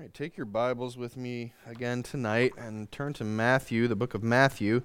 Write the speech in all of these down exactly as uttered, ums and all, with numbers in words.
right, take your Bibles with me again tonight and turn to Matthew, the book of Matthew.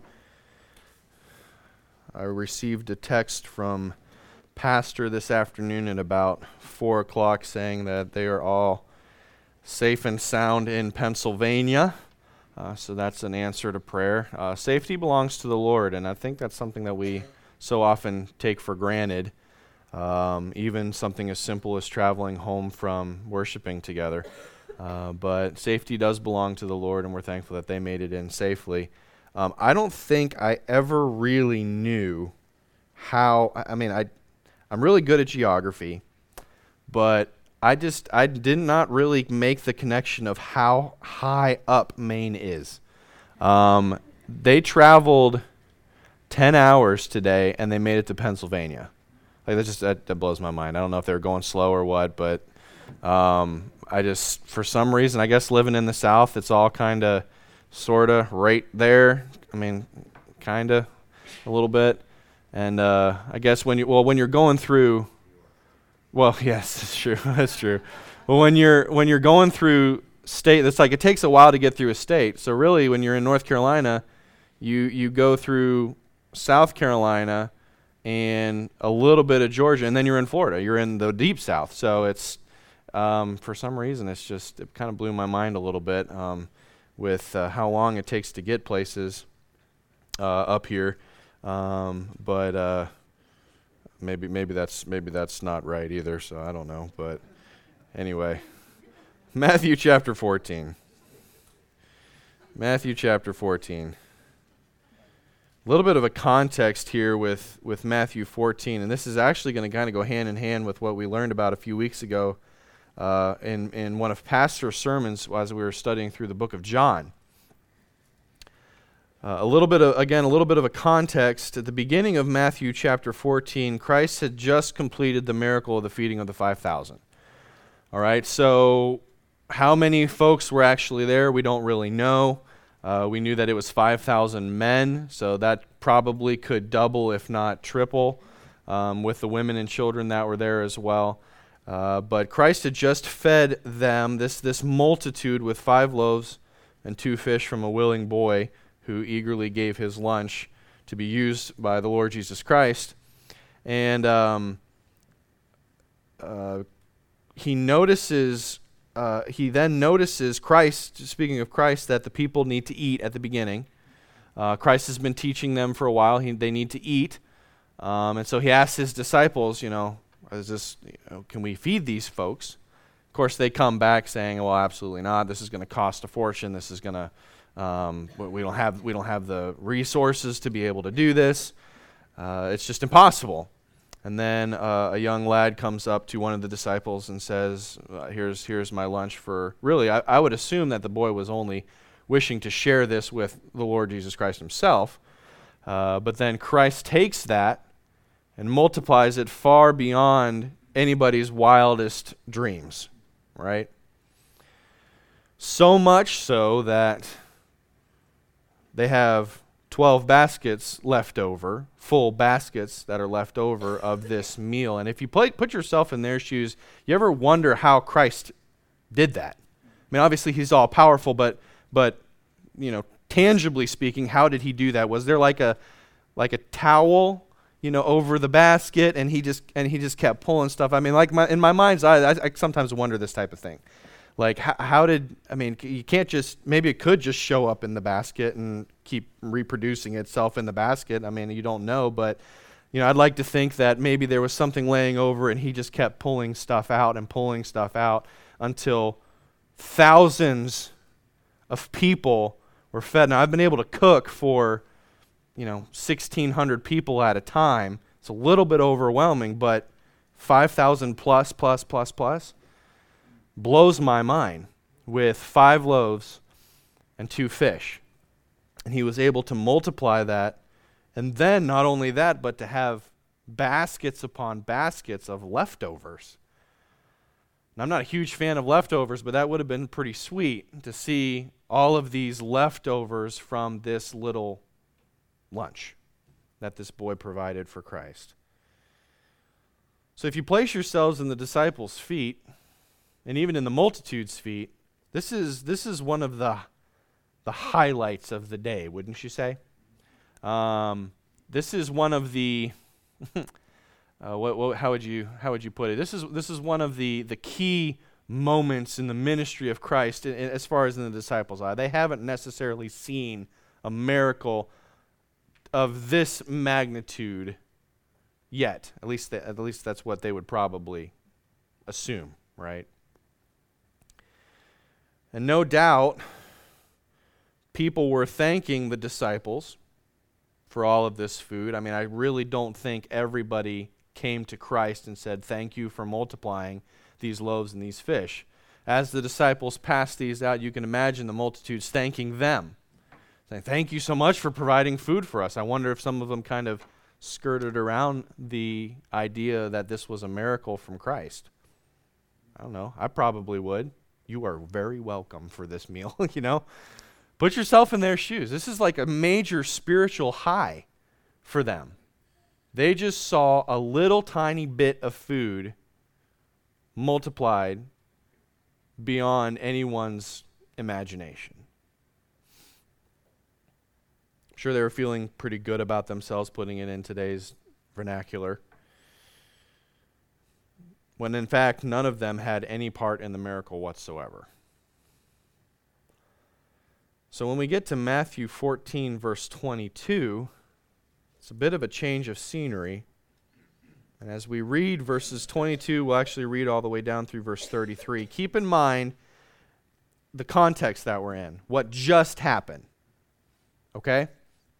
I received a text from Pastor this afternoon at about four o'clock saying that they are all safe and sound in Pennsylvania. Uh, so that's an answer to prayer. Uh, safety belongs to the Lord, and I think that's something that we so often take for granted. Um, even something as simple as traveling home from worshiping together. Uh, but safety does belong to the Lord, and we're thankful that they made it in safely. Um, I don't think I ever really knew how, I, I mean, I, I'm really good at geography, but I just, I did not really make the connection of how high up Maine is. Um, they traveled ten hours today, and they made it to Pennsylvania. Like that just that, that blows my mind. I don't know if they were going slow or what, but um, I just, for some reason, I guess living in the South, it's all kind of, sort of right there. I mean, kind of, a little bit. And uh, I guess when you, well, when you're going through, well, yes, that's true, that's true. But when you're when you're going through state, it's like it takes a while to get through a state. So really, when you're in North Carolina, you you go through South Carolina and a little bit of Georgia, and then you're in Florida. You're in the deep South. So it's, um, for some reason, it's just, it kind of blew my mind a little bit um, with uh, how long it takes to get places uh, up here. Um, but uh, maybe maybe that's maybe that's not right either, so I don't know. But anyway, Matthew chapter fourteen. Matthew chapter fourteen. A little bit of a context here with, with Matthew fourteen, and this is actually going to kind of go hand in hand with what we learned about a few weeks ago uh, in, in one of Pastor's sermons as we were studying through the book of John. Uh, a little bit of, again, a little bit of a context. At the beginning of Matthew chapter fourteen, Christ had just completed the miracle of the feeding of the five thousand. All right, so how many folks were actually there, we don't really know. Uh, we knew that it was five thousand men, so that probably could double, if not triple, um, with the women and children that were there as well. Uh, but Christ had just fed them, this, this multitude, with five loaves and two fish from a willing boy who eagerly gave his lunch to be used by the Lord Jesus Christ. And um, uh, he notices... Uh, he then notices Christ, speaking of Christ, that the people need to eat at the beginning. Uh, Christ has been teaching them for a while. He, they need to eat. Um, and so he asks his disciples, you know, is this, you know, can we feed these folks? Of course, they come back saying, well, absolutely not. This is going to cost a fortune. This is going to, um, we don't have, we don't have the resources to be able to do this. Uh, it's just impossible. And then uh, a young lad comes up to one of the disciples and says, uh, here's here's my lunch for, really, I, I would assume that the boy was only wishing to share this with the Lord Jesus Christ himself. Uh, but then Christ takes that and multiplies it far beyond anybody's wildest dreams, right? So much so that they have twelve baskets left over, full baskets that are left over of this meal. And if you play, put yourself in their shoes, you ever wonder how Christ did that? I mean, obviously he's all powerful, but but you know, tangibly speaking, how did he do that? Was there like a like a towel, you know, over the basket, and he just and he just kept pulling stuff? I mean, like my, in my mind's eye, I, I sometimes wonder this type of thing. Like, how, how did, I mean, you can't just, maybe it could just show up in the basket and keep reproducing itself in the basket. I mean, you don't know, but, you know, I'd like to think that maybe there was something laying over and he just kept pulling stuff out and pulling stuff out until thousands of people were fed. Now, I've been able to cook for, you know, sixteen hundred people at a time. It's a little bit overwhelming, but five thousand plus, plus, plus, plus. Blows my mind with five loaves and two fish. And he was able to multiply that. And then not only that, but to have baskets upon baskets of leftovers. And I'm not a huge fan of leftovers, but that would have been pretty sweet to see all of these leftovers from this little lunch that this boy provided for Christ. So if you place yourselves in the disciples' feet, and even in the multitude's feet, This is this is one of the the highlights of the day, wouldn't you say? Um, this is one of the uh, what, what how would you how would you put it? This is this is one of the the key moments in the ministry of Christ, in, in, as far as in the disciples' eye. They haven't necessarily seen a miracle of this magnitude yet. At least, they, at least that's what they would probably assume, right? And no doubt, people were thanking the disciples for all of this food. I mean, I really don't think everybody came to Christ and said, "Thank you for multiplying these loaves and these fish." As the disciples passed these out, you can imagine the multitudes thanking them, saying, "Thank you so much for providing food for us." I wonder if some of them kind of skirted around the idea that this was a miracle from Christ. I don't know. I probably would. You are very welcome for this meal, you know? Put yourself in their shoes. This is like a major spiritual high for them. They just saw a little tiny bit of food multiplied beyond anyone's imagination. I'm sure they were feeling pretty good about themselves, putting it in today's vernacular, when in fact none of them had any part in the miracle whatsoever. So when we get to Matthew fourteen, verse twenty-two, it's a bit of a change of scenery. And as we read verses twenty-two, we'll actually read all the way down through verse thirty-three. Keep in mind the context that we're in, what just happened. Okay?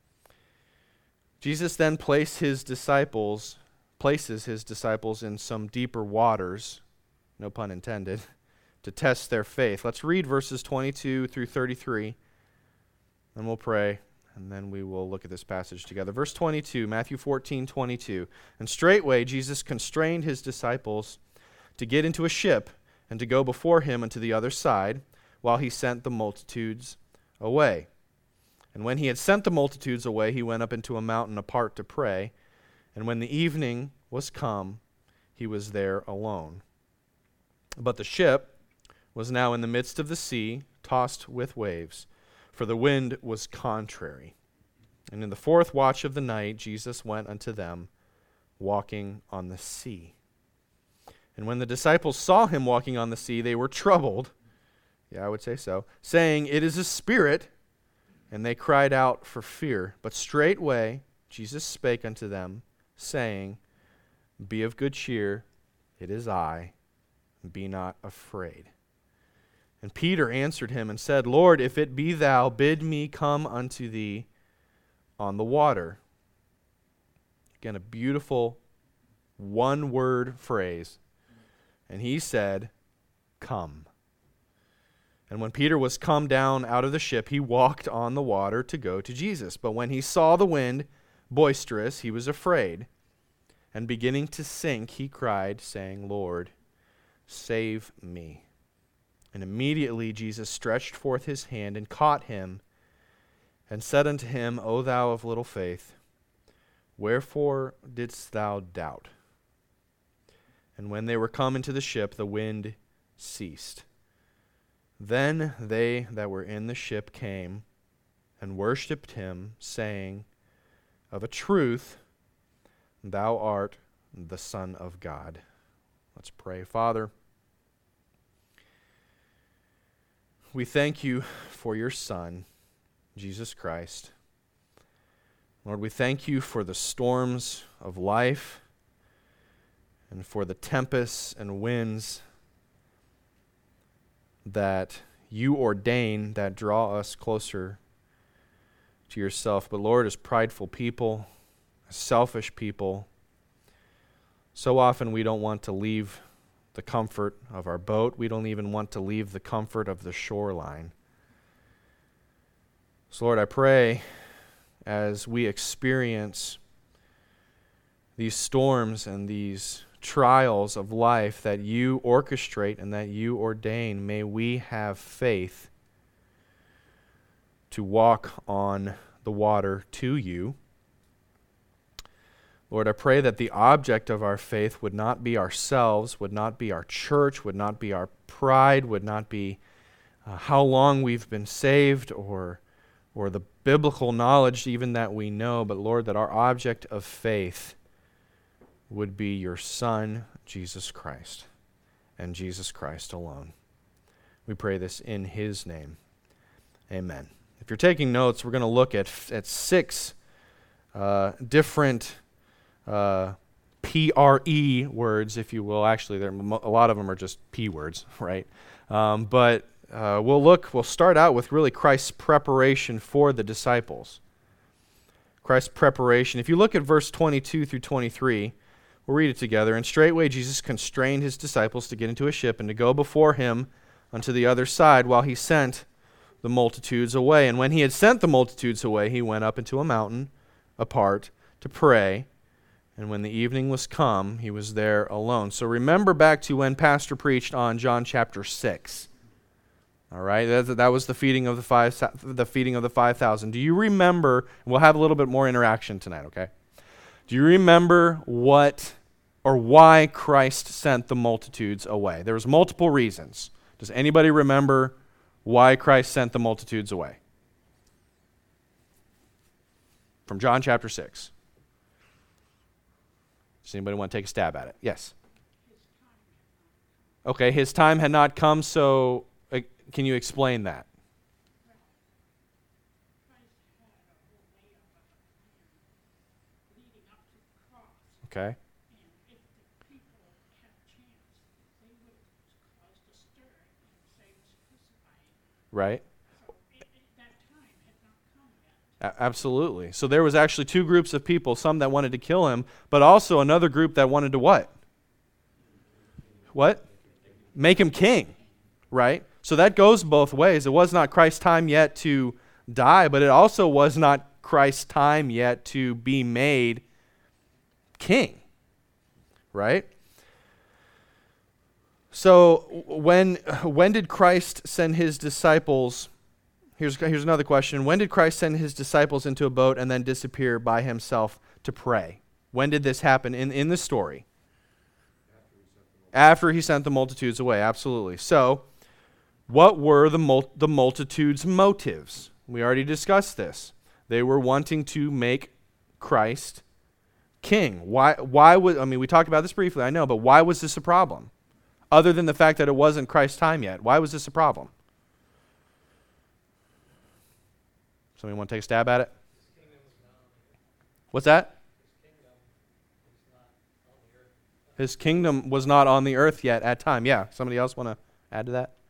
Jesus then placed his disciples, places his disciples in some deeper waters, no pun intended, to test their faith. Let's read verses twenty-two through thirty-three, and we'll pray. And then we will look at this passage together. Verse twenty-two, Matthew fourteen, twenty-two. And straightway Jesus constrained his disciples to get into a ship and to go before him unto the other side, while he sent the multitudes away. And when he had sent the multitudes away, he went up into a mountain apart to pray. And when the evening was come, he was there alone. But the ship was now in the midst of the sea, tossed with waves, for the wind was contrary. And in the fourth watch of the night, Jesus went unto them, walking on the sea. And when the disciples saw him walking on the sea, they were troubled. Yeah, I would say so. Saying, "It is a spirit." And they cried out for fear. But straightway Jesus spake unto them, saying, "Be of good cheer, it is I. Be not afraid." And Peter answered him and said, "Lord, if it be thou, bid me come unto thee on the water." Again, a beautiful one-word phrase. And he said, "Come." And when Peter was come down out of the ship, he walked on the water to go to Jesus. But when he saw the wind boisterous, he was afraid. And beginning to sink, he cried, saying, "Lord, save me." And immediately Jesus stretched forth his hand and caught him, and said unto him, "O thou of little faith, wherefore didst thou doubt?" And when they were come into the ship, the wind ceased. Then they that were in the ship came and worshipped him, saying, "Of a truth, thou art the Son of God." Let's pray. Father, we thank you for your Son, Jesus Christ. Lord, we thank you for the storms of life and for the tempests and winds that you ordain that draw us closer to yourself. But Lord, as prideful people, as selfish people, so often we don't want to leave the comfort of our boat. We don't even want to leave the comfort of the shoreline. So Lord, I pray as we experience these storms and these trials of life that you orchestrate and that you ordain, may we have faith to walk on the water to you. Lord, I pray that the object of our faith would not be ourselves, would not be our church, would not be our pride, would not be uh, how long we've been saved or, or the biblical knowledge even that we know, but Lord, that our object of faith would be your Son, Jesus Christ, and Jesus Christ alone. We pray this in his name. Amen. If you're taking notes, we're going to look at, at six uh, different uh, P R E words, if you will. Actually, there, a lot of them are just P words, right? Um, but uh, we'll look, we'll start out with really Christ's preparation for the disciples. Christ's preparation. If you look at verse twenty-two through twenty-three, we'll read it together. And straightway Jesus constrained his disciples to get into a ship and to go before him unto the other side while he sent the multitudes away. And when he had sent the multitudes away, he went up into a mountain apart to pray. And when the evening was come, he was there alone. So remember back to when Pastor preached on John chapter six. All right, that, that was the feeding of the five, the feeding of the five thousand. Do you remember? We'll have a little bit more interaction tonight. Okay. Do you remember what or why Christ sent the multitudes away? There was multiple reasons. Does anybody remember why Christ sent the multitudes away? From John chapter six. Does anybody want to take a stab at it? Yes. Okay, his time had not come, so uh, can you explain that? Okay. Right. A- absolutely. So there was actually two groups of people, some that wanted to kill him, but also another group that wanted to what? What? Make him king, right? So that goes both ways. It was not Christ's time yet to die, but it also was not Christ's time yet to be made king, right? So when when did Christ send his disciples? Here's here's another question. When did Christ send his disciples into a boat and then disappear by himself to pray? When did this happen in, in the story? After he sent the multitudes away, absolutely. So, what were the mul- the multitudes' motives? We already discussed this. They were wanting to make Christ king. Why why would I mean we talked about this briefly, I know, but why was this a problem? Other than the fact that it wasn't Christ's time yet. Why was this a problem? Somebody want to take a stab at it? What's that? His kingdom was not on the earth yet at time. Yeah. Somebody else want to add to that?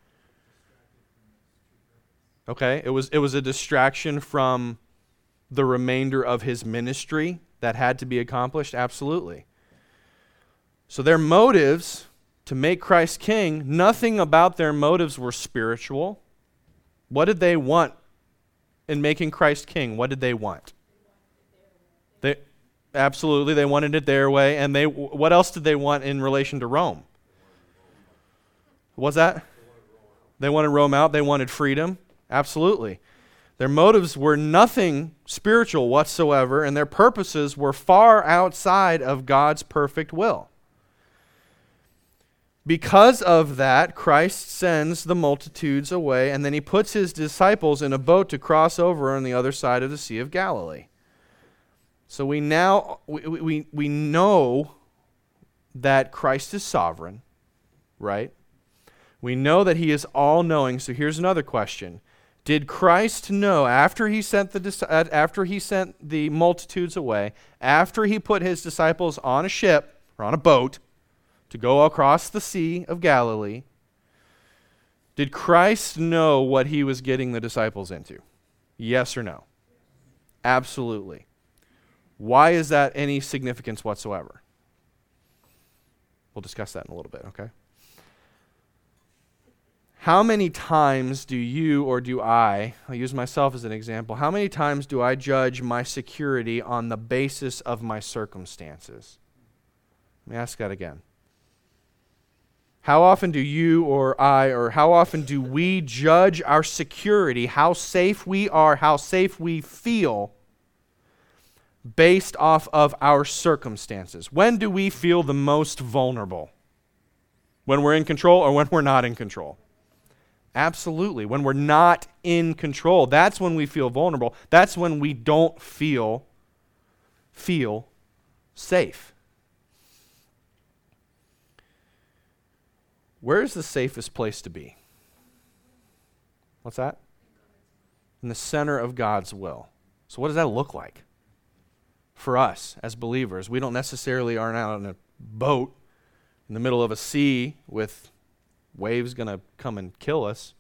Okay. It was it was a distraction from the remainder of his ministry that had to be accomplished. Absolutely. So their motives to make Christ king, nothing about their motives were spiritual. What did they want in making Christ king? What did they want? They absolutely they wanted it their way, and they what else did they want in relation to Rome? What's that? They wanted Rome out. They wanted freedom. Absolutely. Their motives were nothing spiritual whatsoever, and their purposes were far outside of God's perfect will. Because of that, Christ sends the multitudes away, and then he puts his disciples in a boat to cross over on the other side of the Sea of Galilee. So we now we we, we know that Christ is sovereign, right? We know that he is all-knowing. So here's another question. Did Christ know after he sent the after he sent the multitudes away, after he put his disciples on a ship or on a boat to go across the Sea of Galilee, did Christ know what he was getting the disciples into? Yes or no? Absolutely. Why is that any significance whatsoever? We'll discuss that in a little bit, okay? How many times do you or do I, I'll use myself as an example, how many times do I judge my security on the basis of my circumstances? Let me ask that again. How often do you or I, or how often do we judge our security, how safe we are, how safe we feel, based off of our circumstances? When do we feel the most vulnerable? When we're in control or when we're not in control? Absolutely. When we're not in control, that's when we feel vulnerable. That's when we don't feel, feel safe. Where is the safest place to be? What's that? In the center of God's will. So what does that look like? For us as believers, we don't necessarily are out on a boat in the middle of a sea with waves going to come and kill us.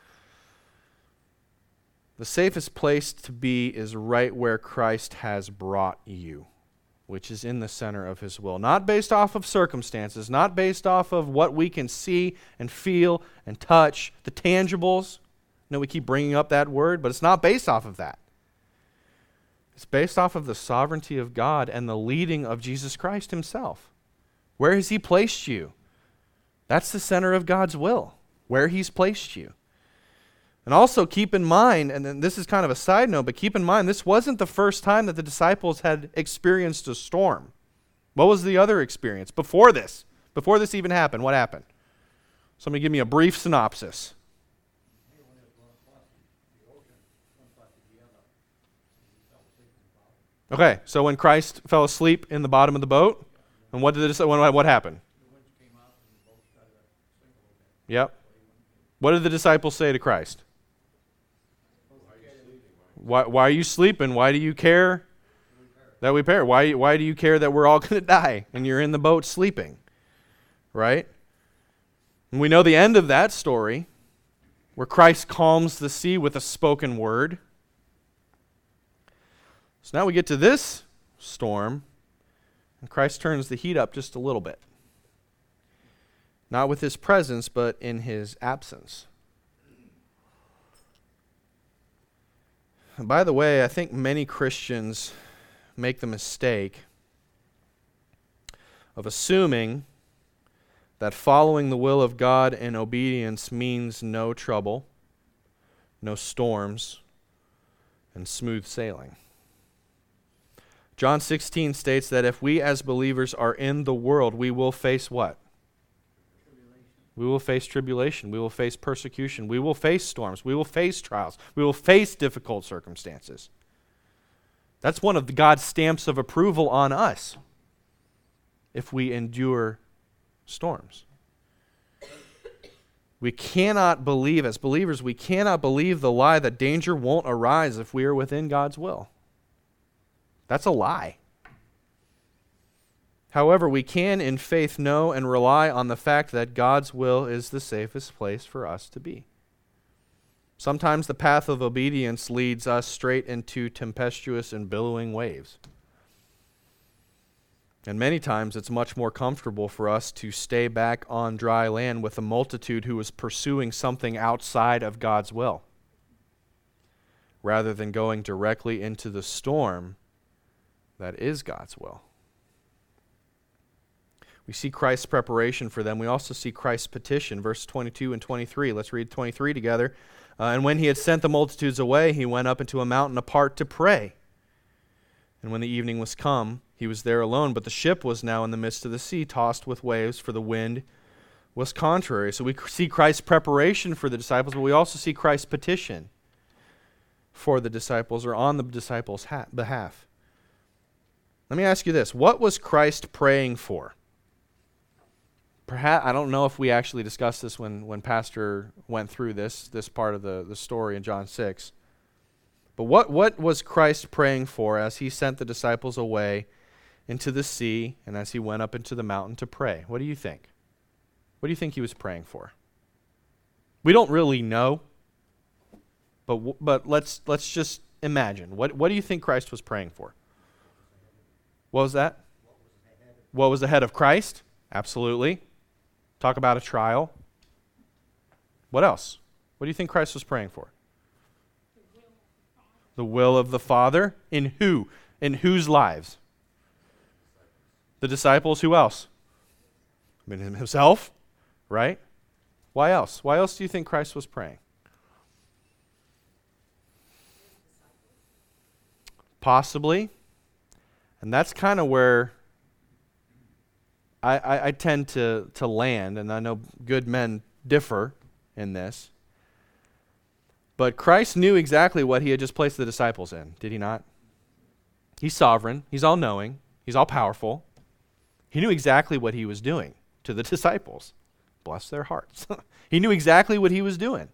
The safest place to be is right where Christ has brought you, which is in the center of his will. Not based off of circumstances, not based off of what we can see and feel and touch, the tangibles. I know we keep bringing up that word, but it's not based off of that. It's based off of the sovereignty of God and the leading of Jesus Christ himself. Where has he placed you? That's the center of God's will, where he's placed you. And also keep in mind, and then this is kind of a side note, but keep in mind, this wasn't the first time that the disciples had experienced a storm. What was the other experience before this? Before this even happened, what happened? Somebody give me a brief synopsis. Okay, so when Christ fell asleep in the bottom of the boat, and what did it, what, what happened? Yep. What did the disciples say to Christ? Why, why are you sleeping? Why do you care that we perish? Why, why do you care that we're all going to die and you're in the boat sleeping? Right? And we know the end of that story, where Christ calms the sea with a spoken word. So now we get to this storm, and Christ turns the heat up just a little bit. Not with his presence, but in his absence. And by the way, I think many Christians make the mistake of assuming that following the will of God in obedience means no trouble, no storms, and smooth sailing. John sixteen states that if we as believers are in the world, we will face what? We will face tribulation. We will face persecution. We will face storms. We will face trials. We will face difficult circumstances. That's one of the God's stamps of approval on us if we endure storms. We cannot believe, as believers, we cannot believe the lie that danger won't arise if we are within God's will. That's a lie. However, we can in faith know and rely on the fact that God's will is the safest place for us to be. Sometimes the path of obedience leads us straight into tempestuous and billowing waves. And many times it's much more comfortable for us to stay back on dry land with a multitude who is pursuing something outside of God's will, rather than going directly into the storm that is God's will. We see Christ's preparation for them. We also see Christ's petition, verse twenty-two and twenty-three. Let's read twenty-three together. Uh, and when he had sent the multitudes away, he went up into a mountain apart to pray. And when the evening was come, he was there alone, but the ship was now in the midst of the sea, tossed with waves, for the wind was contrary. So we see Christ's preparation for the disciples, but we also see Christ's petition for the disciples, or on the disciples' ha- behalf. Let me ask you this. What was Christ praying for? Perhaps, I don't know if we actually discussed this when, when Pastor went through this, this part of the, the story in John six. But what, what was Christ praying for as he sent the disciples away into the sea and as he went up into the mountain to pray? What do you think? What do you think he was praying for? We don't really know, but but let's let's just imagine. What what do you think Christ was praying for? What was that? What was ahead of Christ? Absolutely. Talk about a trial. What else? What do you think Christ was praying for? The will of the Father. In who? In whose lives? The disciples. Who else? I mean, himself, right? Why else? Why else do you think Christ was praying? Possibly. And that's kind of where I, I, I tend to, to land, and I know good men differ in this. But Christ knew exactly what he had just placed the disciples in, did he not? He's sovereign. He's all-knowing. He's all-powerful. He knew exactly what he was doing to the disciples. Bless their hearts. He knew exactly what he was doing.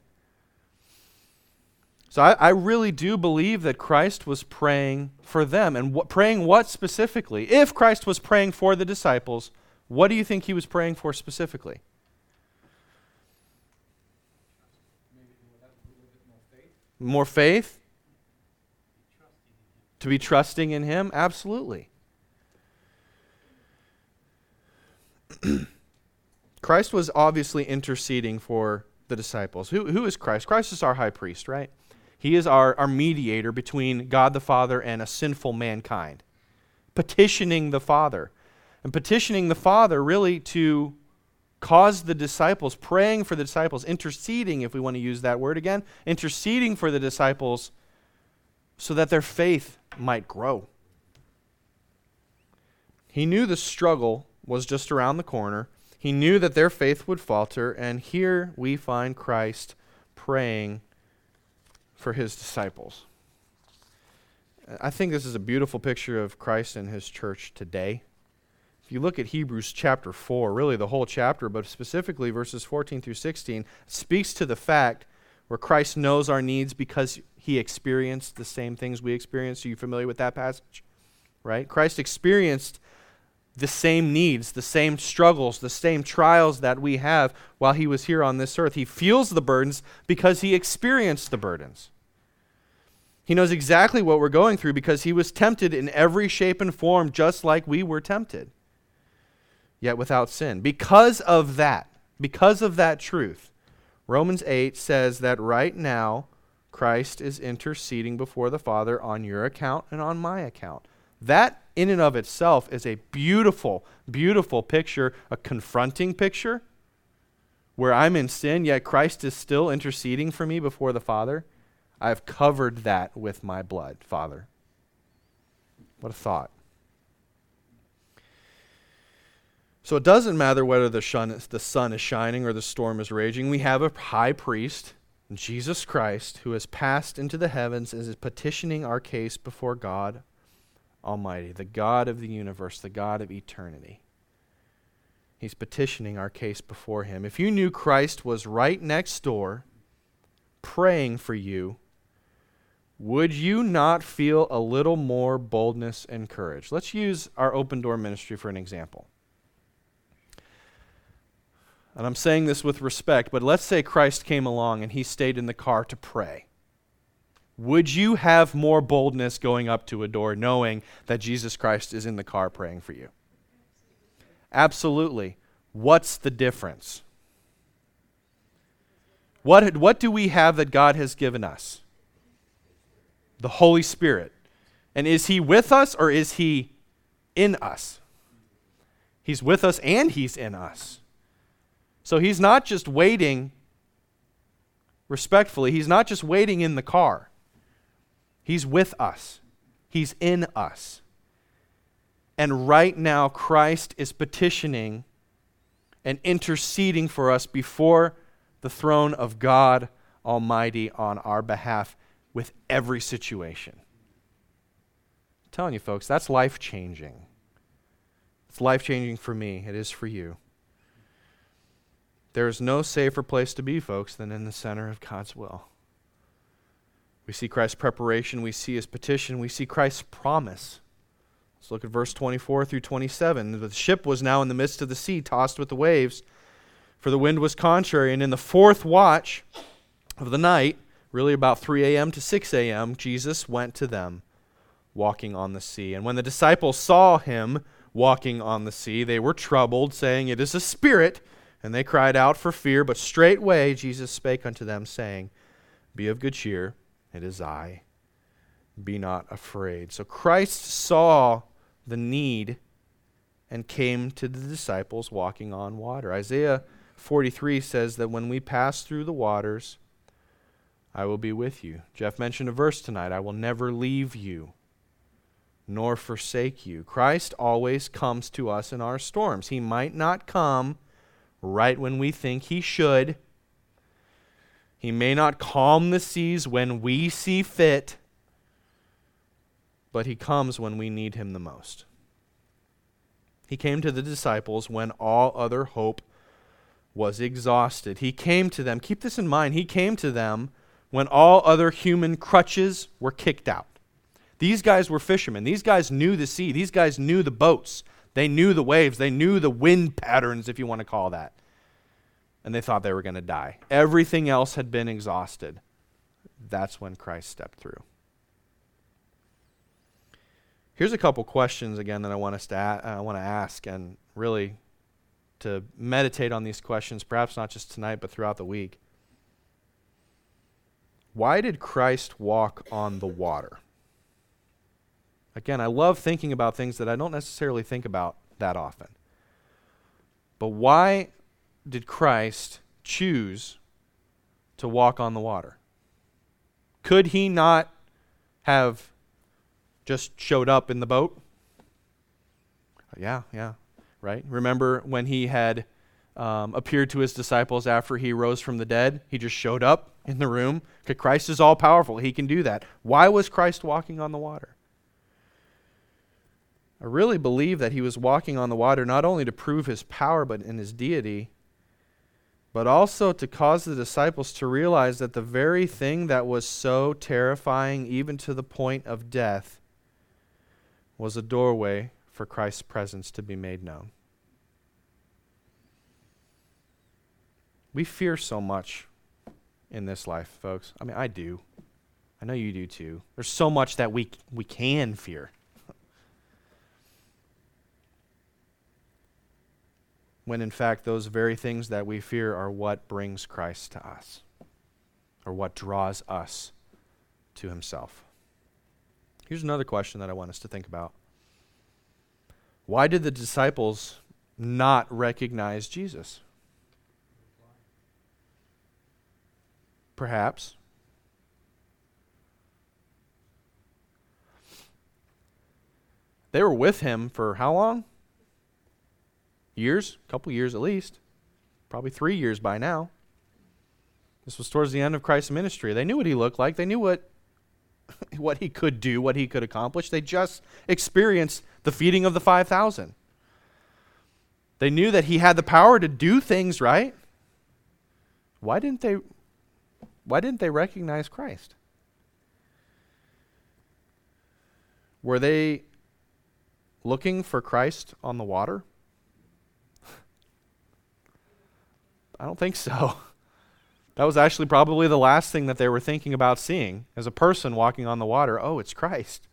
So I, I really do believe that Christ was praying for them. And what, praying what specifically? If Christ was praying for the disciples, what do you think he was praying for specifically? Maybe they would have a little bit more faith. More faith? To be trusting in him? Absolutely. Christ was obviously interceding for the disciples. Who, who is Christ? Christ is our high priest, right? He is our, our mediator between God the Father and a sinful mankind. Petitioning the Father. And petitioning the Father really to cause the disciples, praying for the disciples, interceding, if we want to use that word again, interceding for the disciples so that their faith might grow. He knew the struggle was just around the corner. He knew that their faith would falter, and here we find Christ praying for his disciples. I think this is a beautiful picture of Christ and his church today. If you look at Hebrews chapter four, really the whole chapter, but specifically verses fourteen through sixteen, speaks to the fact where Christ knows our needs because he experienced the same things we experienced. Are you familiar with that passage? Right? Christ experienced the same needs, the same struggles, the same trials that we have while he was here on this earth. He feels the burdens because he experienced the burdens. He knows exactly what we're going through because he was tempted in every shape and form just like we were tempted, yet without sin. Because of that, because of that truth, Romans eight says that right now Christ is interceding before the Father on your account and on my account. That in and of itself is a beautiful, beautiful picture, a confronting picture where I'm in sin, yet Christ is still interceding for me before the Father. I've covered that with my blood, Father. What a thought. So it doesn't matter whether the sun, the sun is shining or the storm is raging. We have a high priest, Jesus Christ, who has passed into the heavens and is petitioning our case before God Almighty, the God of the universe, the God of eternity. He's petitioning our case before him. If you knew Christ was right next door praying for you, would you not feel a little more boldness and courage? Let's use our open door ministry for an example. And I'm saying this with respect, but let's say Christ came along and he stayed in the car to pray. Would you have more boldness going up to a door knowing that Jesus Christ is in the car praying for you? Absolutely. What's the difference? What, what do we have that God has given us? The Holy Spirit. And is he with us or is he in us? He's with us and he's in us. So he's not just waiting, respectfully, he's not just waiting in the car. He's with us. He's in us. And right now, Christ is petitioning and interceding for us before the throne of God Almighty on our behalf with every situation. I'm telling you, folks, that's life-changing. It's life-changing for me. It is for you. There is no safer place to be, folks, than in the center of God's will. We see Christ's preparation. We see his petition. We see Christ's promise. Let's look at verse twenty-four through twenty-seven. The ship was now in the midst of the sea, tossed with the waves, for the wind was contrary. And in the fourth watch of the night, really about three a.m. to six a.m., Jesus went to them, walking on the sea. And when the disciples saw him walking on the sea, they were troubled, saying, "It is a spirit." And they cried out for fear. But straightway Jesus spake unto them, saying, "Be of good cheer. It is I. Be not afraid." So Christ saw the need and came to the disciples walking on water. Isaiah forty-three says that when we pass through the waters, I will be with you. Jeff mentioned a verse tonight, I will never leave you nor forsake you. Christ always comes to us in our storms. He might not come right when we think he should. He He may not calm the seas when we see fit, but he comes when we need him the most. He came to the disciples when all other hope was exhausted. He came to them, keep this in mind, he came to them when all other human crutches were kicked out. These guys were fishermen. These guys knew the sea. These guys knew the boats. They knew the waves. They knew the wind patterns, if you want to call that. And they thought they were going to die. Everything else had been exhausted. That's when Christ stepped through. Here's a couple questions again that I want us to a- I want to ask, and really to meditate on these questions, perhaps not just tonight, but throughout the week. Why did Christ walk on the water? Again, I love thinking about things that I don't necessarily think about that often. But why did Christ choose to walk on the water? Could he not have just showed up in the boat? Yeah, yeah, right? Remember when he had um, appeared to his disciples after he rose from the dead? He just showed up in the room. Okay, Christ is all powerful. He can do that. Why was Christ walking on the water? I really believe that he was walking on the water not only to prove his power but in his deity, but also to cause the disciples to realize that the very thing that was so terrifying, even to the point of death, was a doorway for Christ's presence to be made known. We fear so much in this life, folks. I mean, I do. I know you do too. There's so much that we we can fear. When in fact those very things that we fear are what brings Christ to us, or what draws us to himself. Here's another question that I want us to think about. Why did the disciples not recognize Jesus? Perhaps. They were with him for how long? Years, a couple years at least, probably three years by now. This was towards the end of Christ's ministry. They knew what he looked like. They knew what, what he could do, what he could accomplish. They just experienced the feeding of the five thousand. They knew that he had the power to do things, right? Why didn't they, why didn't they recognize Christ? Were they looking for Christ on the water? I don't think so. That was actually probably the last thing that they were thinking about seeing as a person walking on the water. Oh, it's Christ.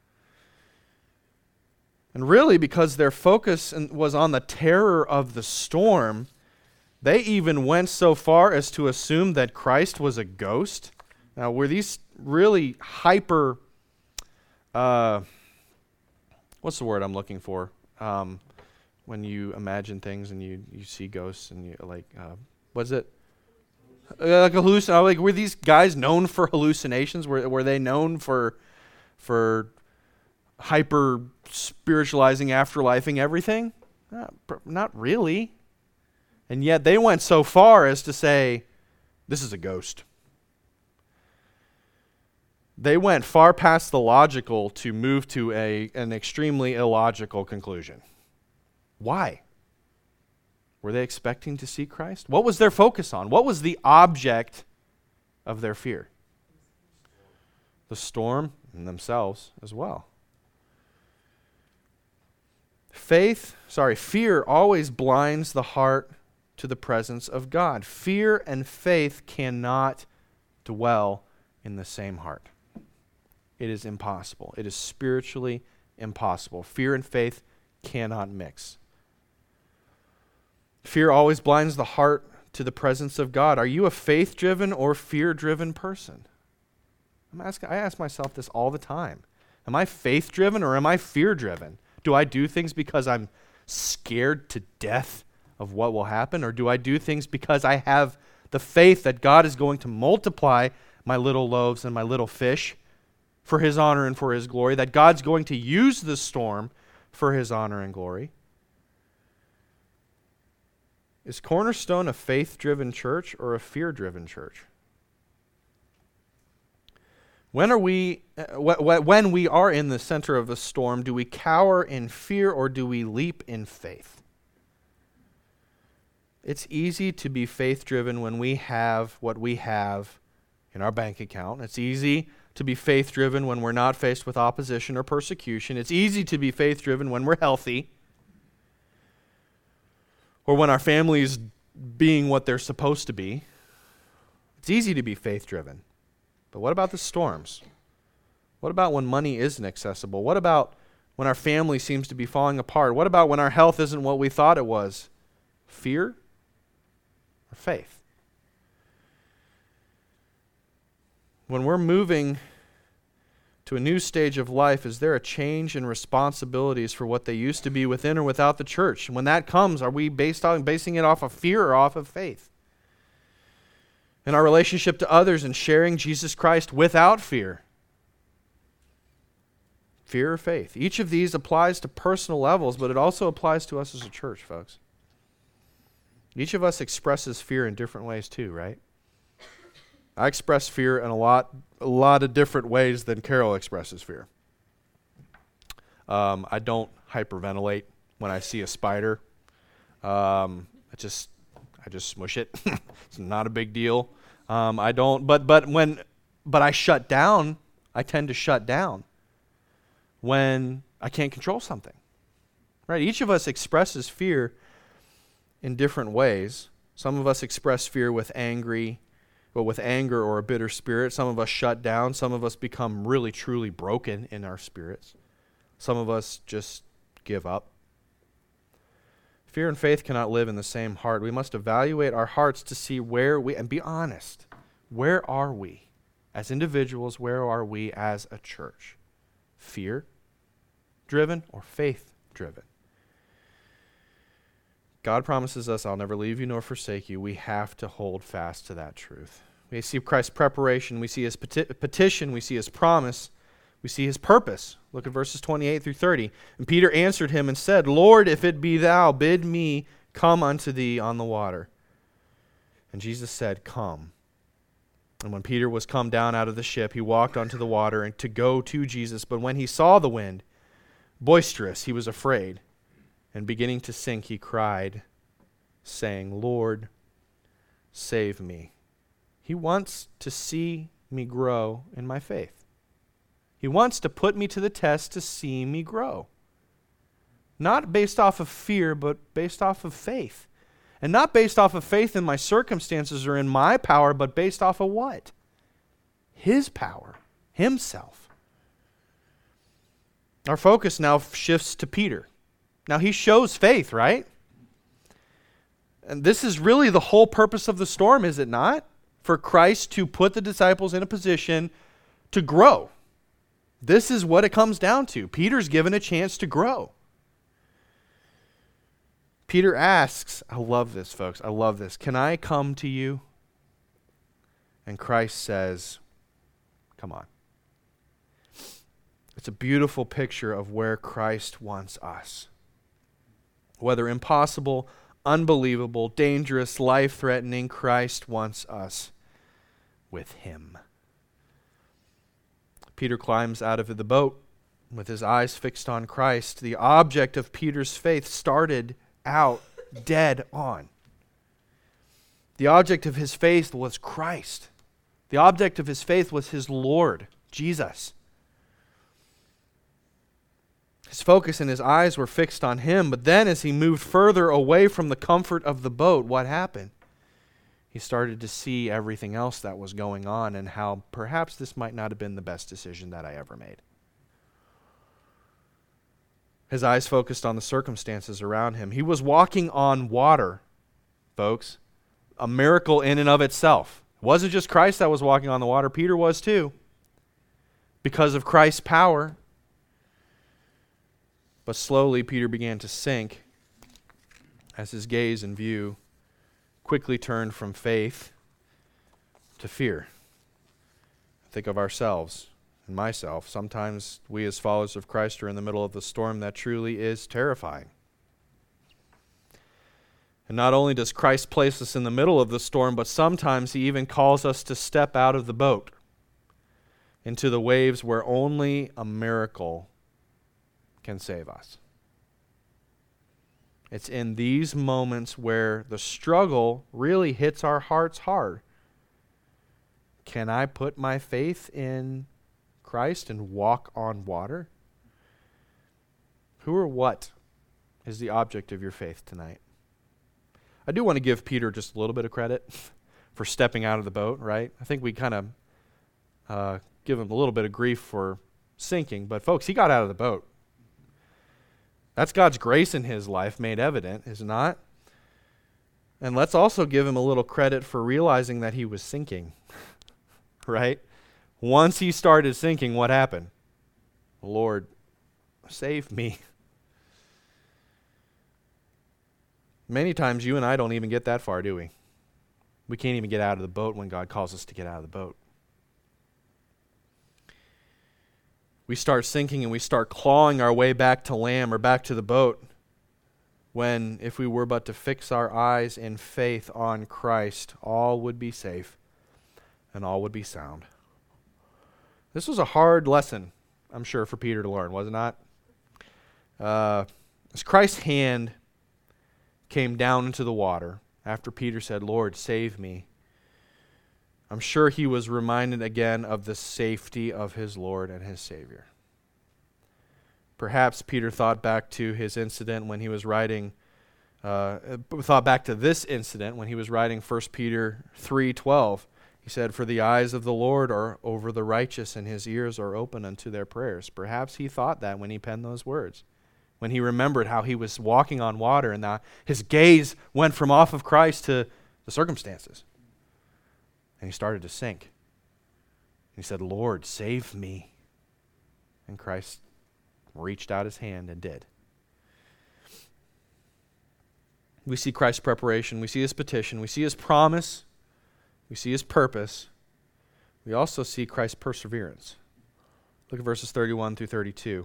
And really, because their focus was on the terror of the storm, they even went so far as to assume that Christ was a ghost. Now, were these really hyper, uh, what's the word I'm looking for? Um, when you imagine things and you, you see ghosts and you like, uh, what's it? Uh, like a hallucin- like were these guys known for hallucinations? Were were they known for for hyper spiritualizing, afterlifing everything? Not, not really. And yet they went so far as to say, this is a ghost. They went far past the logical to move to a an extremely illogical conclusion. Why? Were they expecting to see Christ? What was their focus on? What was the object of their fear? The storm and themselves as well. Faith, sorry, fear always blinds the heart to the presence of God. Fear and faith cannot dwell in the same heart. It is impossible. It is spiritually impossible. Fear and faith cannot mix. Fear always blinds the heart to the presence of God. Are you a faith-driven or fear-driven person? I'm asking, I ask myself this all the time. Am I faith-driven or am I fear-driven? Do I do things because I'm scared to death of what will happen, or do I do things because I have the faith that God is going to multiply my little loaves and my little fish for his honor and for his glory, that God's going to use the storm for his honor and glory? Is Cornerstone a faith-driven church or a fear-driven church? When are we, uh, wh- wh- when we are in the center of the storm, do we cower in fear or do we leap in faith? It's easy to be faith-driven when we have what we have in our bank account. It's easy to be faith-driven when we're not faced with opposition or persecution. It's easy to be faith-driven when we're healthy or when our family's being what they're supposed to be. It's easy to be faith-driven. But what about the storms? What about when money isn't accessible? What about when our family seems to be falling apart? What about when our health isn't what we thought it was? Fear or faith? When we're moving to a new stage of life, is there a change in responsibilities for what they used to be within or without the church? When that comes, are we based on basing it off of fear or off of faith? In our relationship to others and sharing Jesus Christ without fear. Fear or faith. Each of these applies to personal levels, but it also applies to us as a church, folks. Each of us expresses fear in different ways too, right? I express fear in a lot, a lot of different ways than Carol expresses fear. Um, I don't hyperventilate when I see a spider. Um, I just, I just smush it. It's not a big deal. Um, I don't, but but when, but I shut down. I tend to shut down when I can't control something. Right? Each of us expresses fear in different ways. Some of us express fear with angry. But with anger or a bitter spirit. Some of us shut down. Some of us become really, truly broken in our spirits. Some of us just give up. Fear and faith cannot live in the same heart. We must evaluate our hearts to see where we, and be honest, where are we as individuals? Where are we as a church? Fear-driven or faith-driven? God promises us, I'll never leave you nor forsake you. We have to hold fast to that truth. We see Christ's preparation. We see his peti- petition. We see his promise. We see his purpose. Look at verses twenty-eight through thirty. And Peter answered him and said, Lord, if it be thou, bid me come unto thee on the water. And Jesus said, Come. And when Peter was come down out of the ship, he walked onto the water and to go to Jesus. But when he saw the wind boisterous, he was afraid. And beginning to sink, he cried, saying, Lord, save me. He wants to see me grow in my faith. He wants to put me to the test to see me grow. Not based off of fear, but based off of faith. And not based off of faith in my circumstances or in my power, but based off of what? His power, himself. Our focus now shifts to Peter. Now, he shows faith, right? And this is really the whole purpose of the storm, is it not? For Christ to put the disciples in a position to grow. This is what it comes down to. Peter's given a chance to grow. Peter asks, I love this, folks. I love this. Can I come to you? And Christ says, come on. It's a beautiful picture of where Christ wants us. Whether impossible, unbelievable, dangerous, life-threatening, Christ wants us with him. Peter climbs out of the boat with his eyes fixed on Christ. The object of Peter's faith started out dead on. The object of his faith was Christ. The object of his faith was his Lord, Jesus. His focus and his eyes were fixed on him, but then as he moved further away from the comfort of the boat, what happened? He started to see everything else that was going on and how perhaps this might not have been the best decision that I ever made. His eyes focused on the circumstances around him. He was walking on water, folks. A miracle in and of itself. It wasn't just Christ that was walking on the water. Peter was too. Because of Christ's power. But slowly Peter began to sink as his gaze and view quickly turned from faith to fear. Think of ourselves and myself. Sometimes we as followers of Christ are in the middle of the storm that truly is terrifying. And not only does Christ place us in the middle of the storm, but sometimes he even calls us to step out of the boat. into the waves where only a miracle can save us. It's in these moments where the struggle really hits our hearts hard. Can I put my faith in Christ and walk on water? Who or what is the object of your faith tonight? I do want to give Peter just a little bit of credit for stepping out of the boat, right? I think we kind of uh, give him a little bit of grief for sinking, but folks, he got out of the boat. That's God's grace in his life made evident, is it not? And let's also give him a little credit for realizing that he was sinking, right? Once he started sinking, what happened? Lord, save me. Many times you and I don't even get that far, do we? We can't even get out of the boat when God calls us to get out of the boat. We start sinking and we start clawing our way back to land or back to the boat when, if we were but to fix our eyes in faith on Christ, all would be safe and all would be sound. This was a hard lesson, I'm sure, for Peter to learn, was it not? Uh, as Christ's hand came down into the water after Peter said, Lord, save me, I'm sure he was reminded again of the safety of his Lord and his Savior. Perhaps Peter thought back to his incident when he was writing, uh, thought back to this incident when he was writing First Peter three twelve. He said, for the eyes of the Lord are over the righteous, and his ears are open unto their prayers. Perhaps he thought that when he penned those words, when he remembered how he was walking on water and that his gaze went from off of Christ to the circumstances. And he started to sink. He said, Lord, save me. And Christ reached out his hand and did. We see Christ's preparation. We see his petition. We see his promise. We see his purpose. We also see Christ's perseverance. Look at verses thirty-one through thirty-two.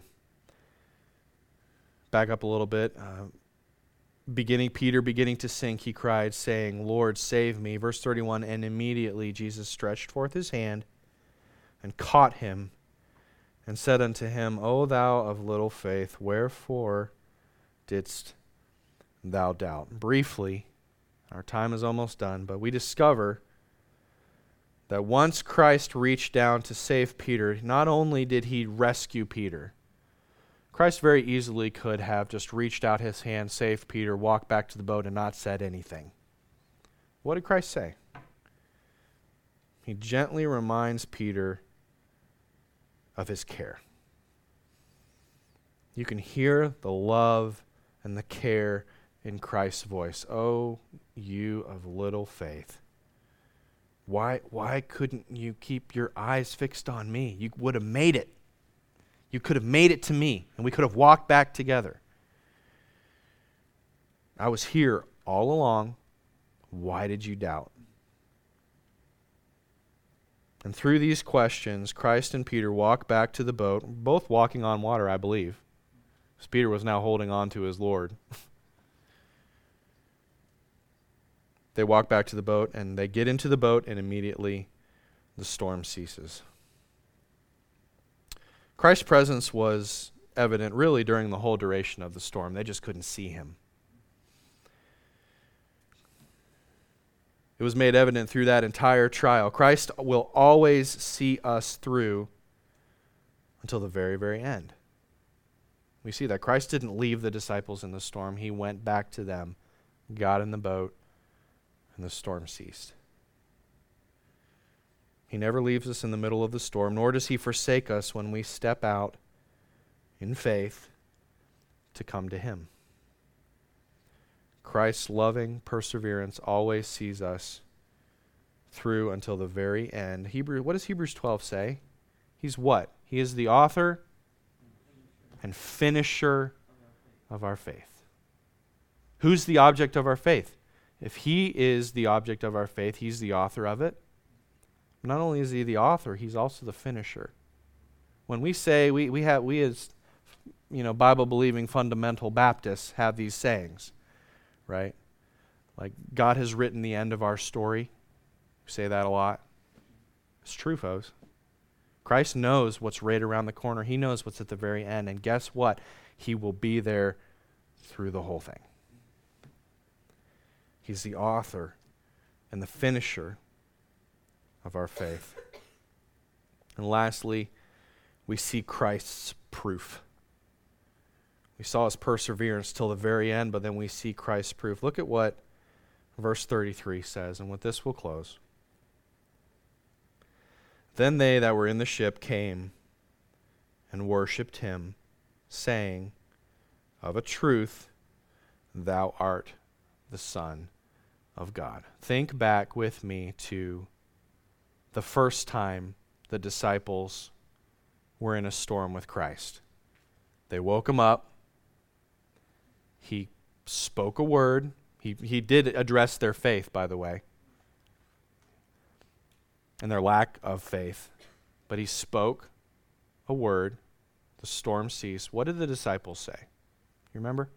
Back up a little bit. Uh, beginning, Peter beginning to sink, he cried, saying, Lord, save me. Verse thirty-one, and immediately Jesus stretched forth his hand and caught him and said unto him, O thou of little faith, wherefore didst thou doubt? Briefly, our time is almost done, but we discover that once Christ reached down to save Peter, not only did he rescue Peter, Christ very easily could have just reached out his hand, saved Peter, walked back to the boat, and not said anything. What did Christ say? He gently reminds Peter of his care. You can hear the love and the care in Christ's voice. Oh, you of little faith. Why, why couldn't you keep your eyes fixed on me? You would have made it. You could have made it to me, and we could have walked back together. I was here all along. Why did you doubt? And through these questions, Christ and Peter walk back to the boat, both walking on water, I believe, because Peter was now holding on to his Lord. They walk back to the boat, and they get into the boat, and immediately the storm ceases. Christ's presence was evident really during the whole duration of the storm. They just couldn't see him. It was made evident through that entire trial. Christ will always see us through until the very, very end. We see that Christ didn't leave the disciples in the storm. He went back to them, got in the boat, and the storm ceased. He never leaves us in the middle of the storm, nor does he forsake us when we step out in faith to come to him. Christ's loving perseverance always sees us through until the very end. Hebrew, what does Hebrews twelve say? He's what? He is the author and finisher of our faith. Who's the object of our faith? If he is the object of our faith, he's the author of it. Not only is he the author, he's also the finisher. When we say, we, we have we as you know, Bible-believing fundamental Baptists have these sayings, right? Like, God has written the end of our story. We say that a lot. It's true, folks. Christ knows what's right around the corner. He knows what's at the very end. And guess what? He will be there through the whole thing. He's the author and the finisher of our faith. And lastly, we see Christ's proof. We saw his perseverance till the very end, but then we see Christ's proof. Look at what verse thirty-three says, and with this we'll close. Then they that were in the ship came and worshipped him, saying, Of a truth, thou art the Son of God. Think back with me to the first time the disciples were in a storm with Christ. They woke him up. He spoke a word. He, he did address their faith, by the way, and their lack of faith. But he spoke a word. The storm ceased. What did the disciples say? You remember?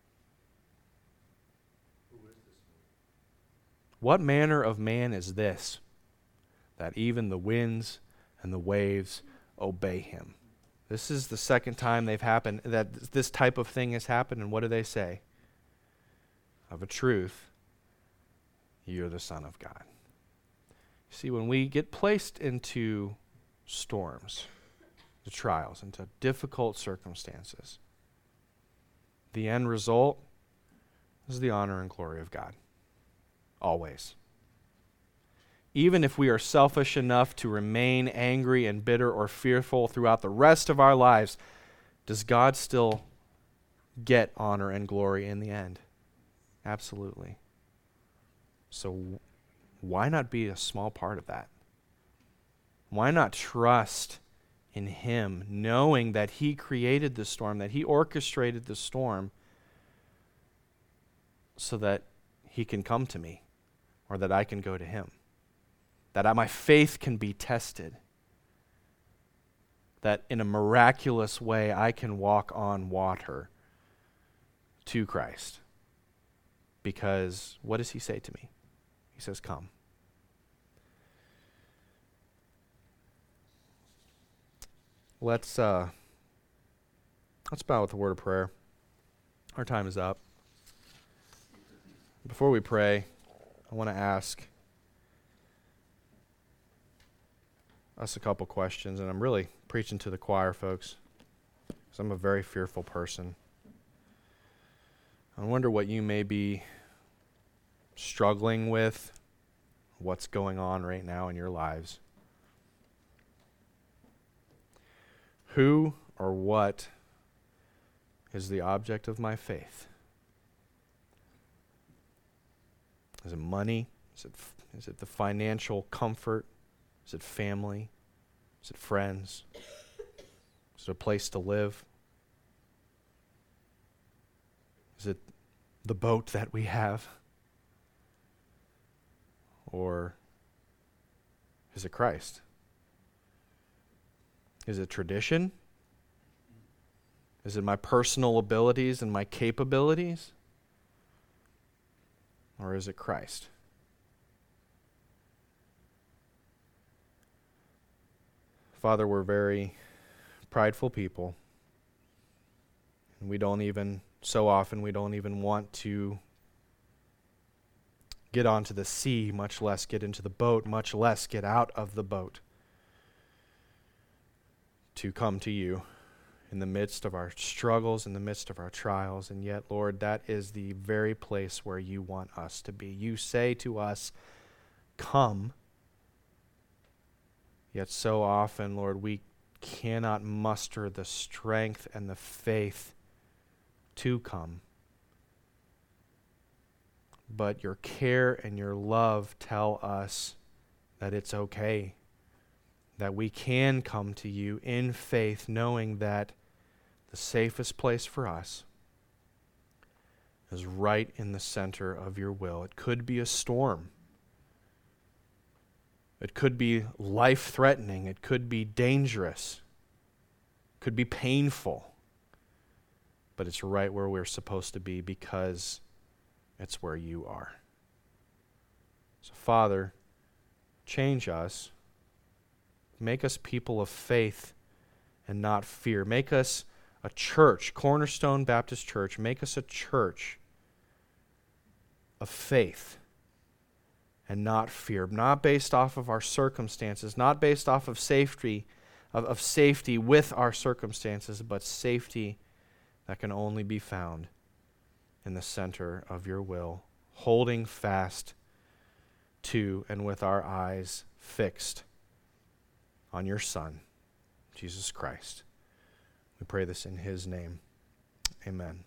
What manner of man is this, that even the winds and the waves obey him? This is the second time they've happened, that this type of thing has happened, and what do they say? Of a truth, you're the Son of God. See, when we get placed into storms, the trials, into difficult circumstances, the end result is the honor and glory of God. Always. Even if we are selfish enough to remain angry and bitter or fearful throughout the rest of our lives, does God still get honor and glory in the end? Absolutely. So why not be a small part of that? Why not trust in him, knowing that he created the storm, that he orchestrated the storm so that he can come to me, or that I can go to him, that I, my faith can be tested, that in a miraculous way I can walk on water to Christ. Because what does he say to me? He says, come. Let's uh, let's bow with a word of prayer. Our time is up. Before we pray, I want to ask us a couple questions, and I'm really preaching to the choir, folks, because I'm a very fearful person. I wonder what you may be struggling with, what's going on right now in your lives. Who or what is the object of my faith? Is it money? Is it f- is it the financial comfort? Is it family? Is it friends? Is it a place to live? Is it the boat that we have? Or is it Christ? Is it tradition? Is it my personal abilities and my capabilities? Or is it Christ? Father, we're very prideful people. And we don't even, so often, we don't even want to get onto the sea, much less get into the boat, much less get out of the boat to come to you in the midst of our struggles, in the midst of our trials. And yet, Lord, that is the very place where you want us to be. You say to us, come. Yet so often, Lord, we cannot muster the strength and the faith to come. But your care and your love tell us that it's okay, that we can come to you in faith, knowing that the safest place for us is right in the center of your will. It could be a storm. It could be life-threatening. It could be dangerous. It could be painful. But it's right where we're supposed to be because it's where you are. So, Father, change us. Make us people of faith and not fear. Make us a church, Cornerstone Baptist Church. Make us a church of faith and not fear, not based off of our circumstances, not based off of safety, of, of safety with our circumstances, but safety that can only be found in the center of your will, holding fast to and with our eyes fixed on your Son, Jesus Christ. We pray this in his name. Amen.